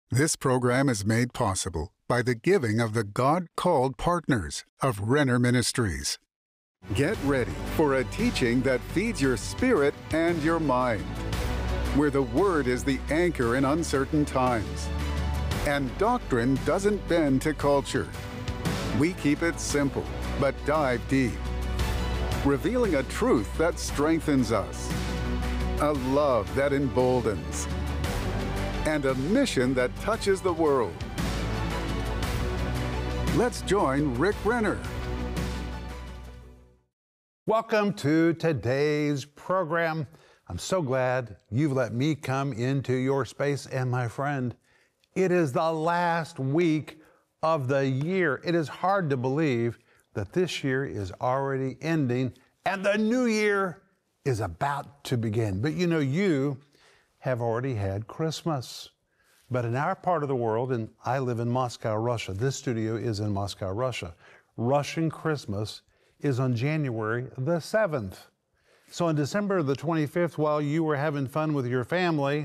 This program is made possible by the giving of the God-called partners of Renner Ministries. Get ready for a teaching that feeds your spirit and your mind, where the Word is the anchor in uncertain times, and doctrine doesn't bend to culture. We keep it simple, but dive deep, revealing a truth that strengthens us, a love that emboldens, and a mission that touches the world. Let's join Rick Renner. Welcome to today's program. I'm so glad you've let me come into your space. And my friend, it is the last week of the year. It is hard to believe that this year is already ending and the new year is about to begin. But you have already had Christmas. But in our part of the world, and I live in Moscow, Russia, this studio is in Moscow, Russia, Russian Christmas is on January the 7th. So on December the 25th, while you were having fun with your family,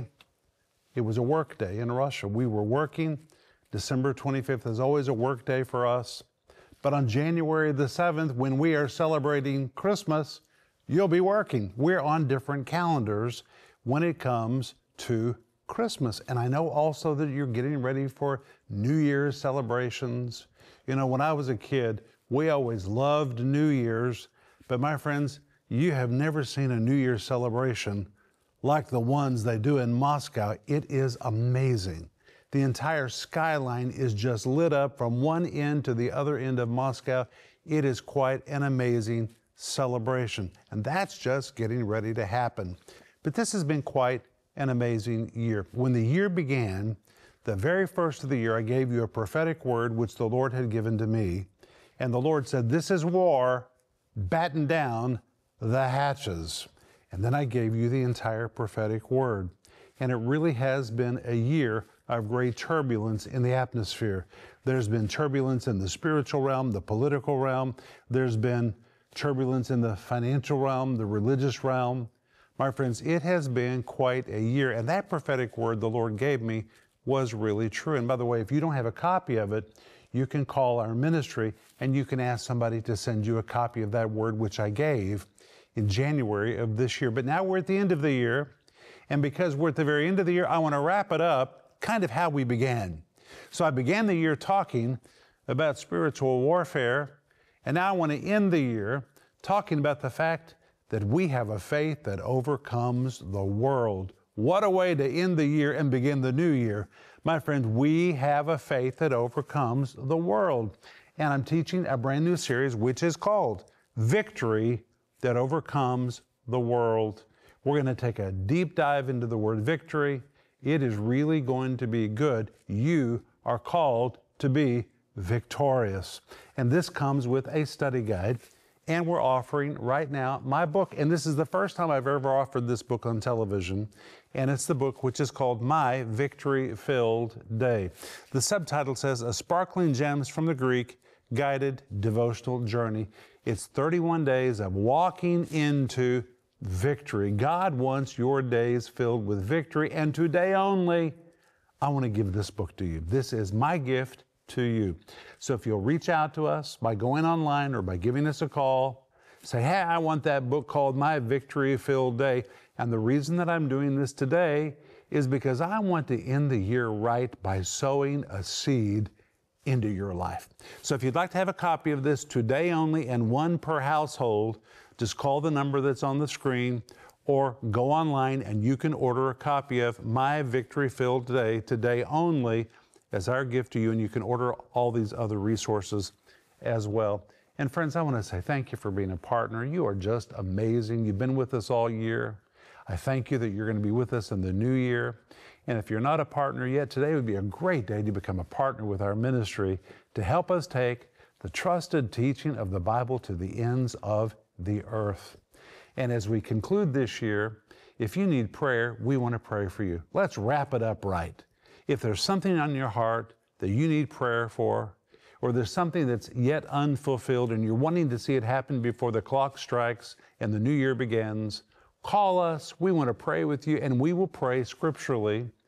it was a work day in Russia. We were working. December 25th is always a work day for us. But on January the 7th, when we are celebrating Christmas, you'll be working. We're on different calendars when it comes to Christmas. And I know also that you're getting ready for New Year's celebrations. You know, when I was a kid, we always loved New Year's, but my friends, you have never seen a New Year's celebration like the ones they do in Moscow. It is amazing. The entire skyline is just lit up from one end to the other end of Moscow. It is quite an amazing celebration. And that's just getting ready to happen. But this has been quite an amazing year. When the year began, the very first of the year, I gave you a prophetic word which the Lord had given to me. And the Lord said, "This is war, batten down the hatches." And then I gave you the entire prophetic word. And it really has been a year of great turbulence in the atmosphere. There's been turbulence in the spiritual realm, the political realm. There's been turbulence in the financial realm, the religious realm. My friends, it has been quite a year. And that prophetic word the Lord gave me was really true. And by the way, if you don't have a copy of it, you can call our ministry and you can ask somebody to send you a copy of that word which I gave in January of this year. But now we're at the end of the year. And because we're at the very end of the year, I want to wrap it up kind of how we began. So I began the year talking about spiritual warfare. And now I want to end the year talking about the fact that we have a faith that overcomes the world. What a way to end the year and begin the new year. My friend, we have a faith that overcomes the world. And I'm teaching a brand new series which is called Victory That Overcomes the World. We're going to take a deep dive into the word victory. It is really going to be good. You are called to be victorious. And this comes with a study guide. And we're offering right now my book. And this is the first time I've ever offered this book on television. And it's the book which is called My Victory-Filled Day. The subtitle says, A Sparkling Gems from the Greek Guided Devotional Journey. It's 31 days of walking into victory. God wants your days filled with victory. And today only, I want to give this book to you. This is my gift to you. So if you'll reach out to us by going online or by giving us a call, say, hey, I want that book called My Victory-Filled Day. And the reason that I'm doing this today is because I want to end the year right by sowing a seed into your life. So if you'd like to have a copy of this today only and one per household, just call the number that's on the screen or go online and you can order a copy of My Victory-Filled Day today only as our gift to you, and you can order all these other resources as well. And friends, I want to say thank you for being a partner. You are just amazing. You've been with us all year. I thank you that you're going to be with us in the new year. And if you're not a partner yet, today would be a great day to become a partner with our ministry to help us take the trusted teaching of the Bible to the ends of the earth. And as we conclude this year, if you need prayer, we want to pray for you. Let's wrap it up right. If there's something on your heart that you need prayer for, or there's something that's yet unfulfilled and you're wanting to see it happen before the clock strikes and the new year begins, call us. We want to pray with you, and we will pray scripturally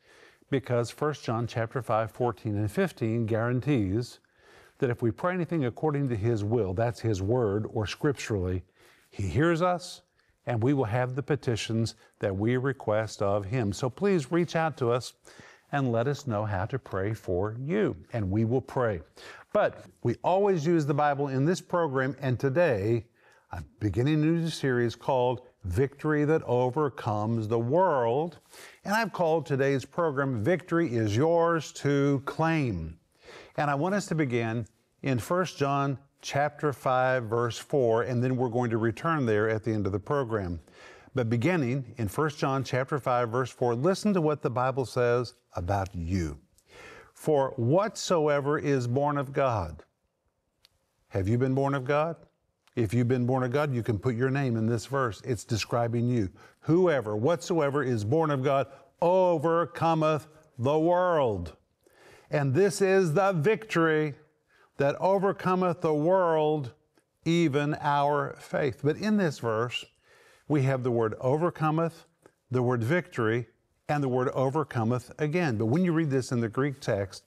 because 1 John chapter 5, 14 and 15 guarantees that if we pray anything according to His will, that's His word or scripturally, He hears us and we will have the petitions that we request of Him. So please reach out to us and let us know how to pray for you, and we will pray. But we always use the Bible in this program, and today I'm beginning a new series called Victory That Overcomes the World, and I've called today's program, Victory is Yours to Claim. And I want us to begin in 1 John chapter 5, verse 4, and then we're going to return there at the end of the program. But beginning in 1 John chapter 5, verse 4, listen to what the Bible says about you. For whatsoever is born of God. Have you been born of God? If you've been born of God, you can put your name in this verse. It's describing you. Whoever, whatsoever is born of God, overcometh the world. And this is the victory that overcometh the world, even our faith. But in this verse, we have the word overcometh, the word victory, and the word overcometh again. But when you read this in the Greek text,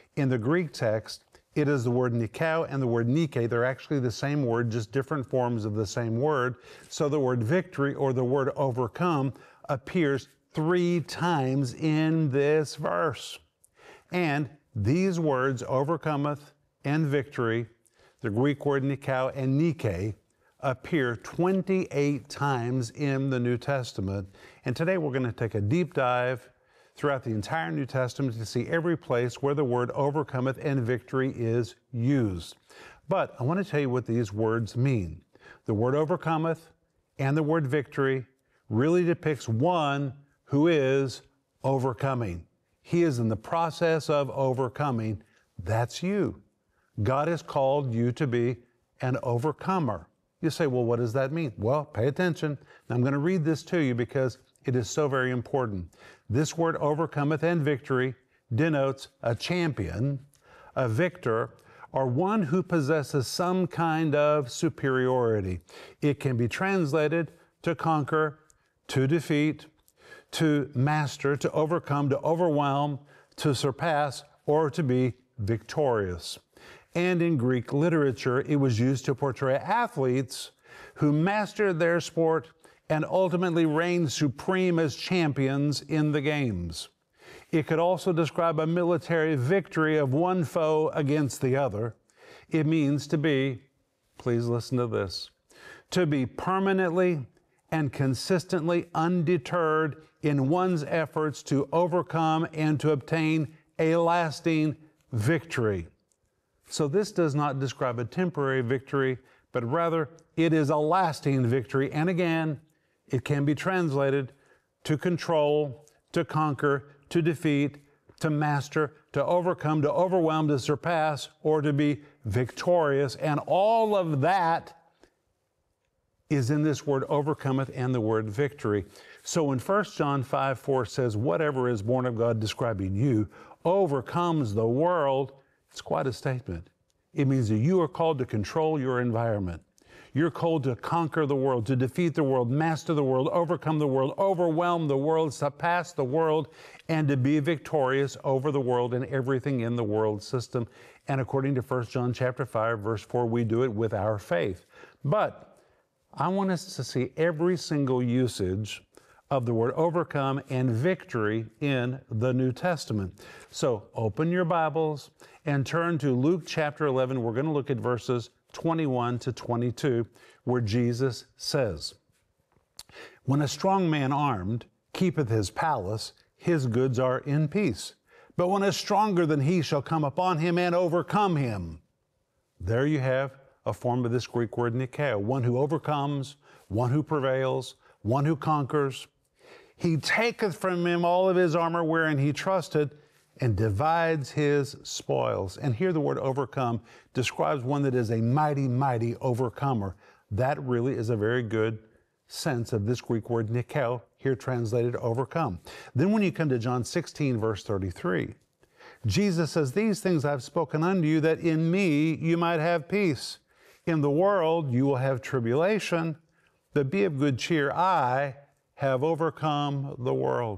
it is the word nikao and the word nike. They're actually the same word, just different forms of the same word. So the word victory or the word overcome appears 3 times in this verse. And these words, overcometh and victory, the Greek word nikao and nike, appear 28 times in the New Testament. And today we're going to take a deep dive throughout the entire New Testament to see every place where the word overcometh and victory is used. But I want to tell you what these words mean. The word overcometh and the word victory really depicts one who is overcoming. He is in the process of overcoming. That's you. God has called you to be an overcomer. You say, well, what does that mean? Well, pay attention. I'm going to read this to you because it is so very important. This word overcometh and victory denotes a champion, a victor, or one who possesses some kind of superiority. It can be translated to conquer, to defeat, to master, to overcome, to overwhelm, to surpass, or to be victorious. And in Greek literature, it was used to portray athletes who mastered their sport and ultimately reigned supreme as champions in the games. It could also describe a military victory of one foe against the other. It means to be, please listen to this, to be permanently and consistently undeterred in one's efforts to overcome and to obtain a lasting victory. So this does not describe a temporary victory, but rather it is a lasting victory. And again, it can be translated to control, to conquer, to defeat, to master, to overcome, to overwhelm, to surpass, or to be victorious. And all of that is in this word overcometh and the word victory. So when 1 John 5:4 says, whatever is born of God, describing you, overcomes the world, it's quite a statement. It means that you are called to control your environment. You're called to conquer the world, to defeat the world, master the world, overcome the world, overwhelm the world, surpass the world, and to be victorious over the world and everything in the world system. And according to 1 John chapter 5, verse 4, we do it with our faith. But I want us to see every single usage of the word overcome and victory in the New Testament. So open your Bibles and turn to Luke chapter 11. We're going to look at verses 21 to 22, where Jesus says, when a strong man armed keepeth his palace, his goods are in peace. But when a stronger than he shall come upon him and overcome him, there you have a form of this Greek word nikao, one who overcomes, one who prevails, one who conquers. He taketh from him all of his armor wherein he trusted, and divides his spoils. And here the word overcome describes one that is a mighty, mighty overcomer. That really is a very good sense of this Greek word nikao, here translated overcome. Then when you come to John 16, verse 33, Jesus says, these things I've spoken unto you, that in me you might have peace. In the world you will have tribulation, but be of good cheer. I have overcome the world.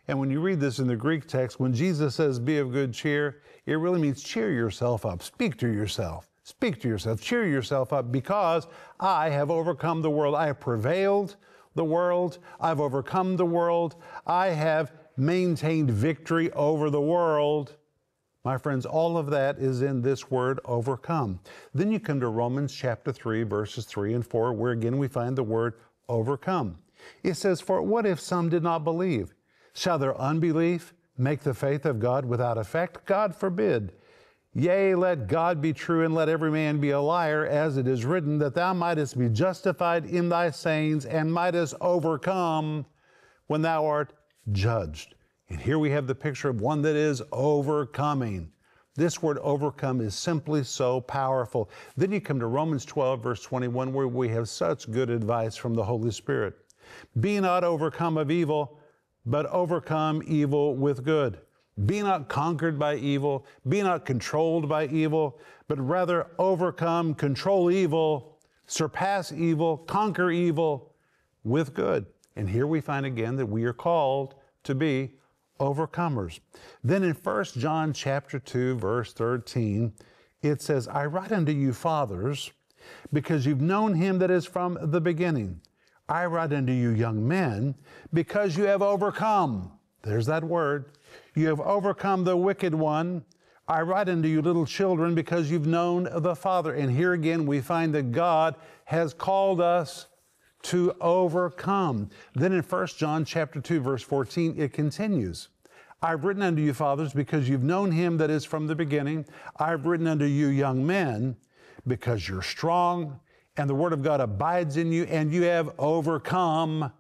And when you read this in the Greek text, when Jesus says, be of good cheer, it really means cheer yourself up. Speak to yourself. Speak to yourself. Cheer yourself up because I have overcome the world. I have prevailed the world. I've overcome the world. I have maintained victory over the world. My friends, all of that is in this word overcome. Then you come to Romans chapter 3, verses 3 and 4, where again we find the word overcome. It says, for what if some did not believe? Shall their unbelief make the faith of God without effect? God forbid. Yea, let God be true, and let every man be a liar, as it is written, that thou mightest be justified in thy sayings, and mightest overcome when thou art judged. And here we have the picture of one that is overcoming. This word overcome is simply so powerful. Then you come to Romans 12, verse 21, where we have such good advice from the Holy Spirit. Be not overcome of evil, but overcome evil with good. Be not conquered by evil. Be not controlled by evil, but rather overcome, control evil, surpass evil, conquer evil with good. And here we find again that we are called to be overcomers. Then in 1 John chapter 2, verse 13, it says, I write unto you, fathers, because you've known him that is from the beginning. I write unto you, young men, because you have overcome. There's that word. You have overcome the wicked one. I write unto you, little children, because you've known the Father. And here again, we find that God has called us to overcome. Then in 1 John chapter 2, verse 14, it continues. I've written unto you, fathers, because you've known him that is from the beginning. I've written unto you, young men, because you're strong, and the word of God abides in you, and you have overcome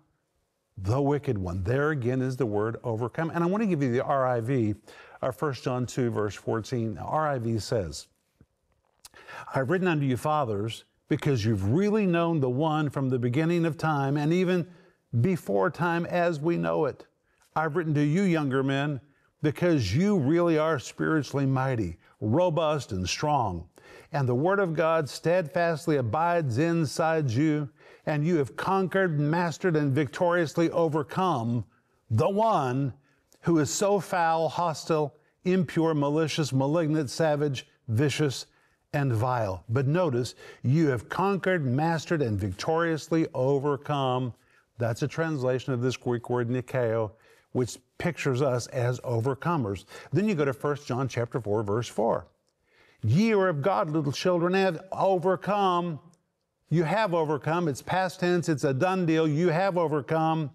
the wicked one. There again is the word overcome. And I want to give you the RIV, 1 John 2, verse 14. RIV says, I've written unto you, fathers, because you've really known the one from the beginning of time, and even before time as we know it. I've written to you, younger men, because you really are spiritually mighty, robust, and strong. And the word of God steadfastly abides inside you, and you have conquered, mastered, and victoriously overcome the one who is so foul, hostile, impure, malicious, malignant, savage, vicious, and vile. But notice, you have conquered, mastered, and victoriously overcome. That's a translation of this Greek word nikeo, which pictures us as overcomers. Then you go to 1 John chapter 4, verse 4. Ye are of God, little children, and have overcome. You have overcome. It's past tense. It's a done deal. You have overcome,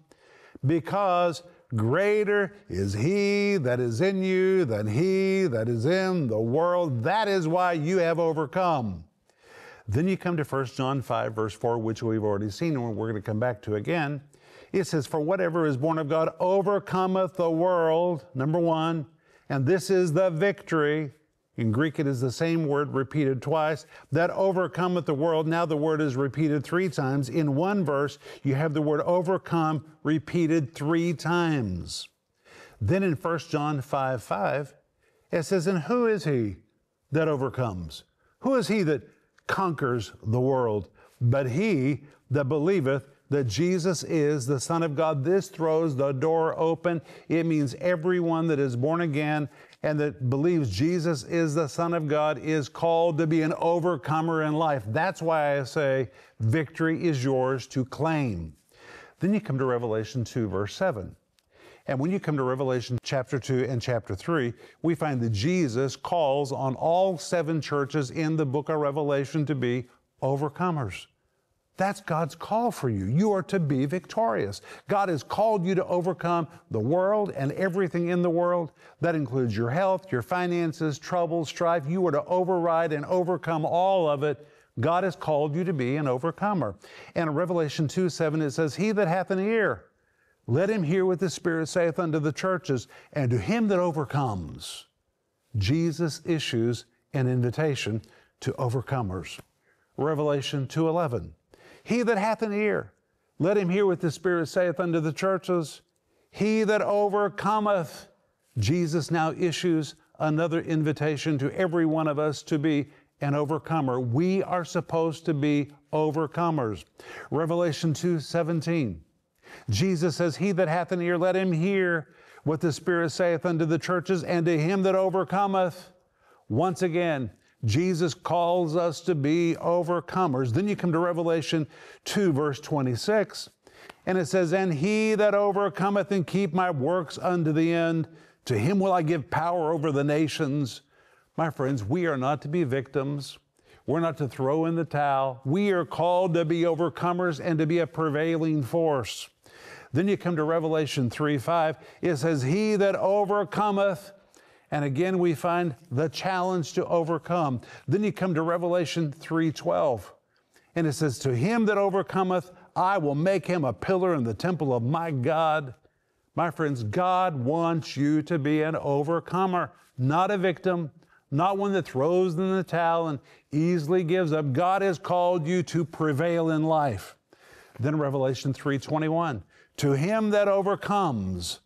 because greater is he that is in you than he that is in the world. That is why you have overcome. Then you come to 1 John 5, verse 4, which we've already seen, and we're going to come back to again. It says, for whatever is born of God overcometh the world, number one, and this is the victory. In Greek, it is the same word repeated twice, that overcometh the world. Now the word is repeated 3 times. In one verse, you have the word overcome repeated 3 times. Then in 1 John 5:5, it says, and who is he that overcomes? Who is he that conquers the world? But he that believeth that Jesus is the Son of God. This throws the door open. It means everyone that is born again and that believes Jesus is the Son of God is called to be an overcomer in life. That's why I say victory is yours to claim. Then you come to Revelation 2, verse 7. And when you come to Revelation chapter 2 and chapter 3, we find that Jesus calls on all 7 churches in the book of Revelation to be overcomers. That's God's call for you. You are to be victorious. God has called you to overcome the world and everything in the world. That includes your health, your finances, trouble, strife. You are to override and overcome all of it. God has called you to be an overcomer. And in Revelation 2:7, it says, he that hath an ear, let him hear what the Spirit saith unto the churches. And to him that overcomes, Jesus issues an invitation to overcomers. Revelation 2:11. He that hath an ear, let him hear what the Spirit saith unto the churches. He that overcometh. Jesus now issues another invitation to every one of us to be an overcomer. We are supposed to be overcomers. Revelation 2:17. Jesus says, he that hath an ear, let him hear what the Spirit saith unto the churches, and to him that overcometh. Once again, Jesus calls us to be overcomers. Then you come to Revelation 2, verse 26, and it says, and he that overcometh and keep my works unto the end, to him will I give power over the nations. My friends, we are not to be victims. We're not to throw in the towel. We are called to be overcomers and to be a prevailing force. Then you come to Revelation 3:5. It says, he that overcometh. And again, we find the challenge to overcome. Then you come to Revelation 3:12. And it says, to him that overcometh, I will make him a pillar in the temple of my God. My friends, God wants you to be an overcomer, not a victim, not one that throws in the towel and easily gives up. God has called you to prevail in life. Then Revelation 3:21, to him that overcomes,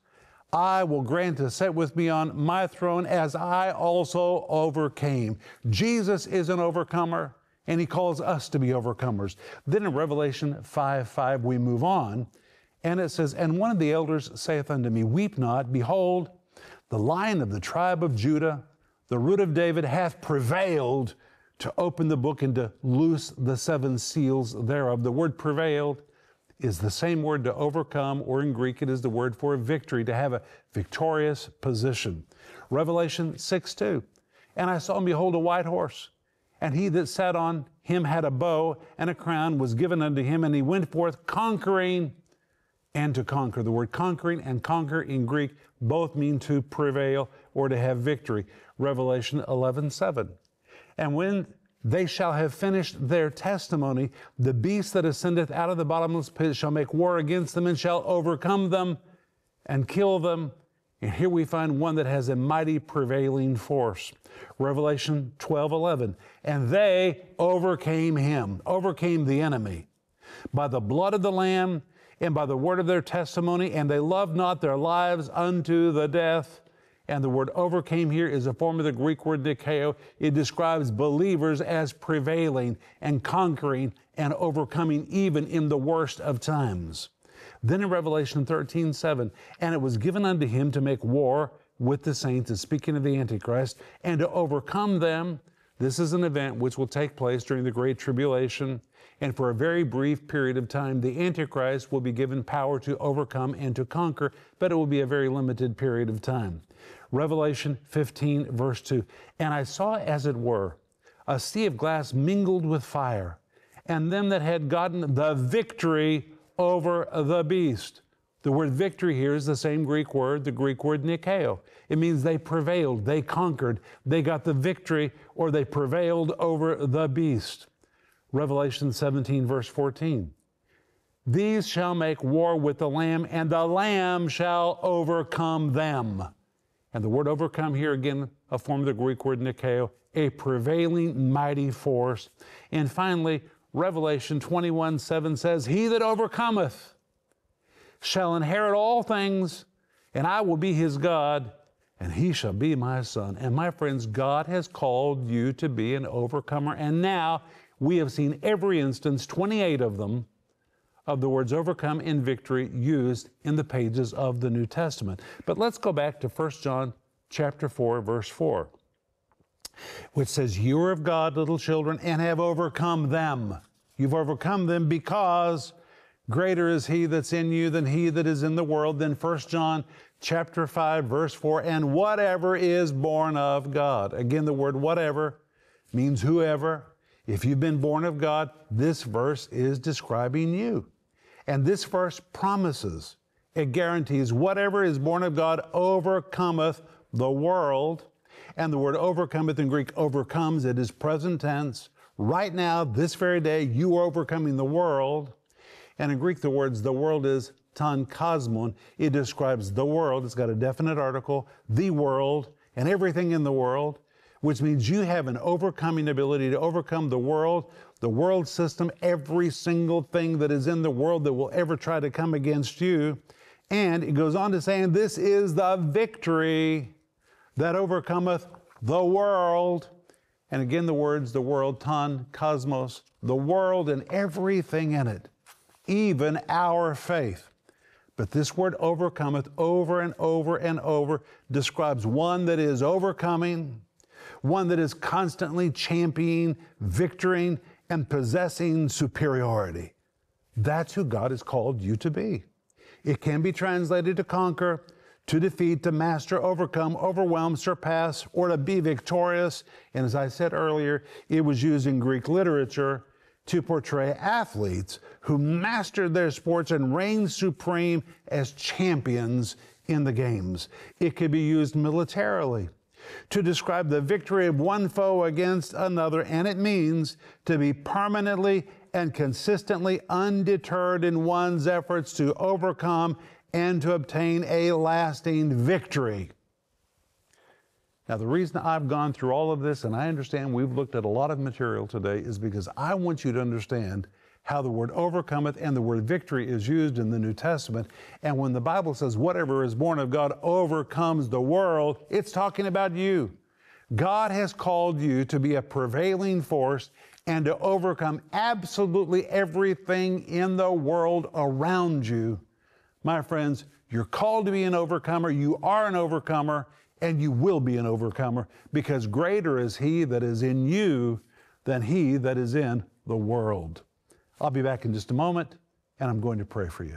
I will grant to sit with me on my throne as I also overcame. Jesus is an overcomer, and he calls us to be overcomers. Then in Revelation 5:5, we move on, and it says, and one of the elders saith unto me, weep not, behold, the Lion of the tribe of Judah, the Root of David, hath prevailed to open the book and to loose the seven seals thereof. The word prevailed is the same word to overcome, or in Greek it is the word for victory, to have a victorious position. Revelation 6:2, and I saw and behold a white horse, and he that sat on him had a bow, and a crown was given unto him, and he went forth conquering and to conquer. The word conquering and conquer in Greek both mean to prevail or to have victory. Revelation 11:7, and when they shall have finished their testimony, the beast that ascendeth out of the bottomless pit shall make war against them and shall overcome them and kill them. And here we find one that has a mighty prevailing force. Revelation 12:11, and they overcame him, overcame the enemy, by the blood of the Lamb and by the word of their testimony, and they loved not their lives unto the death. And the word overcame here is a form of the Greek word nikeo. It describes believers as prevailing and conquering and overcoming even in the worst of times. Then in Revelation 13:7, and it was given unto him to make war with the saints, and speaking of the Antichrist, and to overcome them. This is an event which will take place during the Great Tribulation, and for a very brief period of time, the Antichrist will be given power to overcome and to conquer, but it will be a very limited period of time. Revelation 15, verse 2, and I saw, as it were, a sea of glass mingled with fire, and them that had gotten the victory over the beast. The word victory here is the same Greek word, the Greek word nikeo. It means they prevailed, they conquered, they got the victory, or they prevailed over the beast. Revelation 17, verse 14. These shall make war with the Lamb, and the Lamb shall overcome them. And the word overcome here, again, a form of the Greek word nikeo, a prevailing mighty force. And finally, Revelation 21:7 says, he that overcometh shall inherit all things, and I will be his God, and he shall be my son. And my friends, God has called you to be an overcomer. And now we have seen every instance, 28 of them, of the words overcome and victory used in the pages of the New Testament. But let's go back to 1 John chapter 4, verse 4, which says, you are of God, little children, and have overcome them. You've overcome them because greater is he that's in you than he that is in the world. Then 1 John chapter 5, verse 4, and whatever is born of God. Again, the word whatever means whoever. If you've been born of God, this verse is describing you. And this verse promises, it guarantees, whatever is born of God overcometh the world. And the word overcometh in Greek overcomes, it is present tense. Right now, this very day, you are overcoming the world. And in Greek, the world is ton cosmon. It describes the world. It's got a definite article, the world, and everything in the world, which means you have an overcoming ability to overcome the world system, every single thing that is in the world that will ever try to come against you. And it goes on to say, and this is the victory that overcometh the world. And again, the world, ton, cosmos, the world and everything in it, even our faith. But this word overcometh over and over and over describes one that is overcoming, one that is constantly championing, victoring, and possessing superiority. That's who God has called you to be. It can be translated to conquer, to defeat, to master, overcome, overwhelm, surpass, or to be victorious. And as I said earlier, it was used in Greek literature to portray athletes who mastered their sports and reigned supreme as champions in the games. It could be used militarily to describe the victory of one foe against another, and it means to be permanently and consistently undeterred in one's efforts to overcome and to obtain a lasting victory. Now, the reason I've gone through all of this, and I understand we've looked at a lot of material today, is because I want you to understand how the word overcometh and the word victory is used in the New Testament. And when the Bible says whatever is born of God overcomes the world, it's talking about you. God has called you to be a prevailing force and to overcome absolutely everything in the world around you. My friends, you're called to be an overcomer. You are an overcomer, and you will be an overcomer, because greater is He that is in you than he that is in the world. I'll be back in just a moment, and I'm going to pray for you.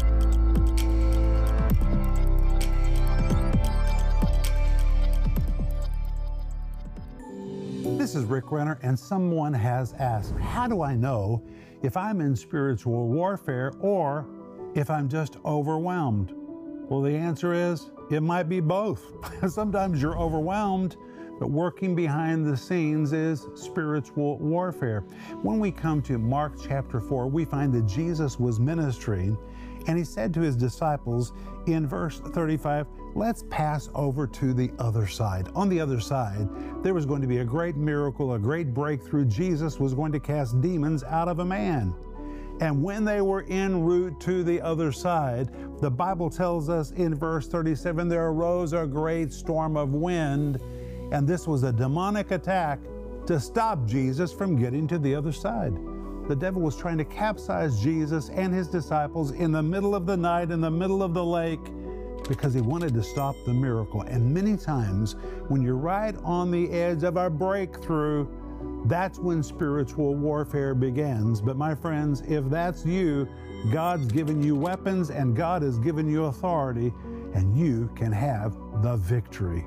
This is Rick Renner, and someone has asked, how do I know if I'm in spiritual warfare or if I'm just overwhelmed? Well, the answer is, it might be both. Sometimes you're overwhelmed, but working behind the scenes is spiritual warfare. When we come to Mark chapter 4, we find that Jesus was ministering, and He said to His disciples in verse 35, let's pass over to the other side. On the other side, there was going to be a great miracle, a great breakthrough. Jesus was going to cast demons out of a man. And when they were en route to the other side, the Bible tells us in verse 37, there arose a great storm of wind, and this was a demonic attack to stop Jesus from getting to the other side. The devil was trying to capsize Jesus and His disciples in the middle of the night, in the middle of the lake, because he wanted to stop the miracle. And many times, when you're right on the edge of a breakthrough, that's when spiritual warfare begins. But my friends, if that's you, God's given you weapons and God has given you authority, and you can have the victory.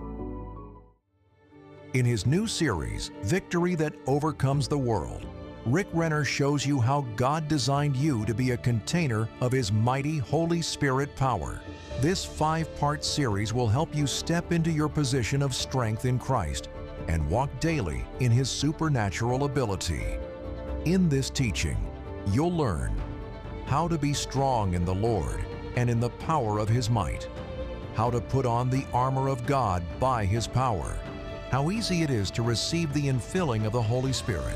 In his new series, Victory That Overcomes the World, Rick Renner shows you how God designed you to be a container of His mighty Holy Spirit power. This 5-part series will help you step into your position of strength in Christ and walk daily in His supernatural ability. In this teaching, you'll learn how to be strong in the Lord and in the power of His might, how to put on the armor of God by His power, how easy it is to receive the infilling of the Holy Spirit.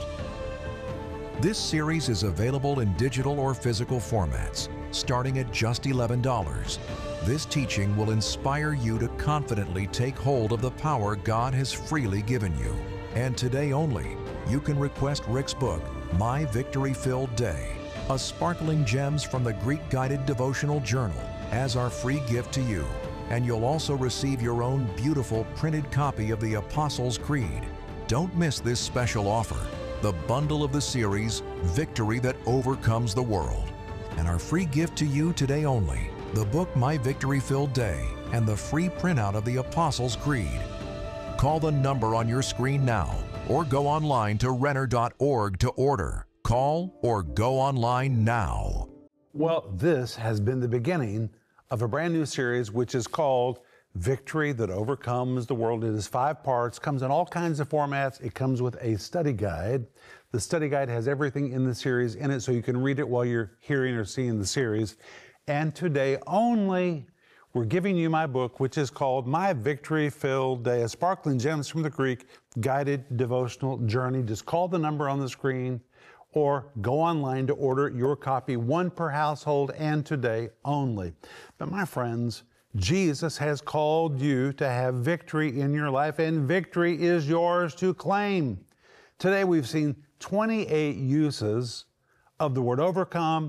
This series is available in digital or physical formats, starting at just $11. This teaching will inspire you to confidently take hold of the power God has freely given you. And today only, you can request Rick's book, My Victory-Filled Day, a sparkling gems from the Greek Guided Devotional Journal, as our free gift to you. And you'll also receive your own beautiful printed copy of the Apostles' Creed. Don't miss this special offer, the bundle of the series, Victory That Overcomes the World. And our free gift to you today only, the book My Victory-Filled Day and the free printout of the Apostles' Creed. Call the number on your screen now or go online to renner.org to order. Call or go online now. Well, this has been the beginning of a brand new series which is called Victory That Overcomes the World. It is 5 parts, comes in all kinds of formats. It comes with a study guide. The study guide has everything in the series in it, so you can read it while you're hearing or seeing the series. And today only, we're giving you my book, which is called My Victory-Filled Day, a sparkling gems from the Greek guided devotional journey. Just call the number on the screen or go online to order your copy, 1 per household, and today only. But my friends, Jesus has called you to have victory in your life, and victory is yours to claim. Today we've seen 28 uses of the word overcome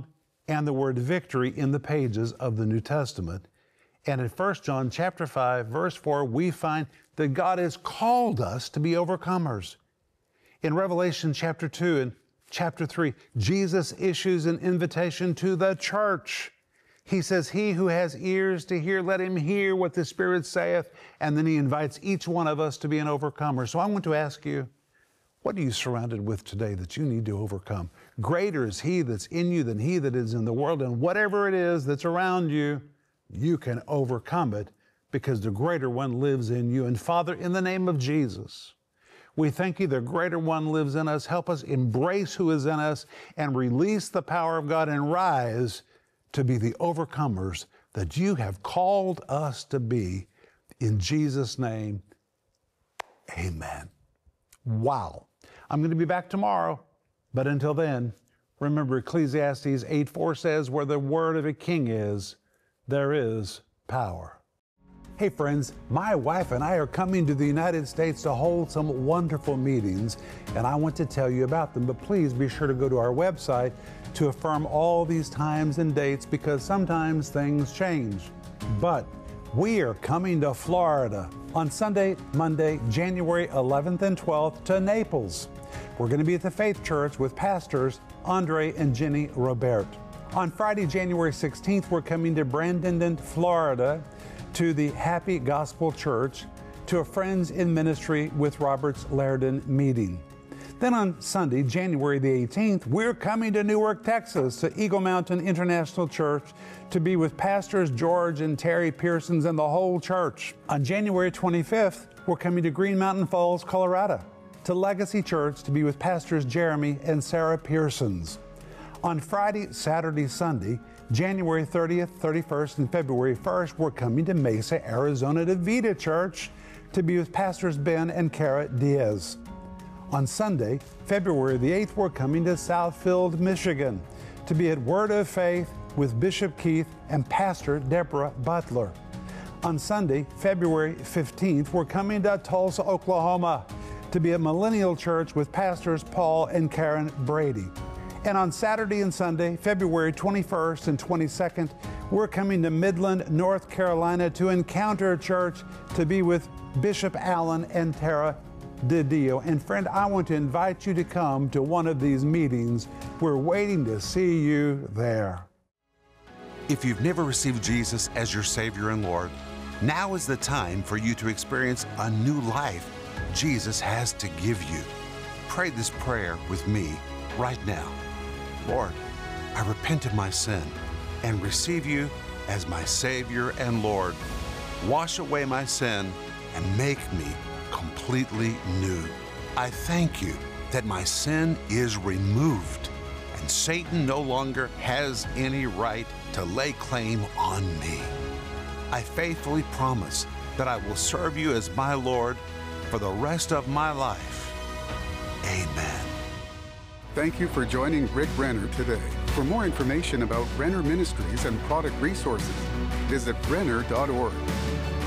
and the word victory in the pages of the New Testament. And in 1 John chapter 5, verse 4, we find that God has called us to be overcomers. In Revelation chapter 2 and chapter 3, Jesus issues an invitation to the church. He says, he who has ears to hear, let him hear what the Spirit saith. And then he invites each one of us to be an overcomer. So I want to ask you, what are you surrounded with today that you need to overcome? Greater is he that's in you than he that is in the world. And whatever it is that's around you, you can overcome it because the greater one lives in you. And Father, in the name of Jesus, we thank you the greater one lives in us. Help us embrace who is in us and release the power of God and rise to be the overcomers that you have called us to be. In Jesus' name, amen. Wow. I'm going to be back tomorrow, but until then, remember Ecclesiastes 8:4 says, where the word of a king is, there is power. Hey friends, my wife and I are coming to the United States to hold some wonderful meetings, and I want to tell you about them, but please be sure to go to our website to affirm all these times and dates because sometimes things change. But we are coming to Florida on Sunday, Monday, January 11th and 12th to Naples. We're going to be at the Faith Church with pastors Andre and Jenny Robert. On Friday, January 16th, we're coming to Bradenton, Florida to the Happy Gospel Church to a Friends in Ministry with Roberts Laridan meeting. Then on Sunday, January the 18th, we're coming to Newark, Texas to Eagle Mountain International Church to be with pastors George and Terry Pearsons and the whole church. On January 25th, we're coming to Green Mountain Falls, Colorado to Legacy Church to be with pastors Jeremy and Sarah Pearsons. On Friday, Saturday, Sunday, January 30th, 31st, and February 1st, we're coming to Mesa, Arizona to Vita Church to be with pastors Ben and Kara Diaz. On Sunday, February the 8th, we're coming to Southfield, Michigan to be at Word of Faith with Bishop Keith and Pastor Deborah Butler. On Sunday, February 15th, we're coming to Tulsa, Oklahoma to be at Millennial Church with pastors Paul and Karen Brady. And on Saturday and Sunday, February 21st and 22nd, we're coming to Midland, North Carolina to Encounter Church to be with Bishop Allen and Tara DiDio. And friend, I want to invite you to come to one of these meetings. We're waiting to see you there. If you've never received Jesus as your Savior and Lord, now is the time for you to experience a new life Jesus has to give you. Pray this prayer with me right now. Lord, I repent of my sin and receive you as my Savior and Lord. Wash away my sin and make me completely new. I thank you that my sin is removed and Satan no longer has any right to lay claim on me. I faithfully promise that I will serve you as my Lord for the rest of my life. Amen. Thank you for joining Rick Renner today. For more information about Renner Ministries and product resources, visit renner.org.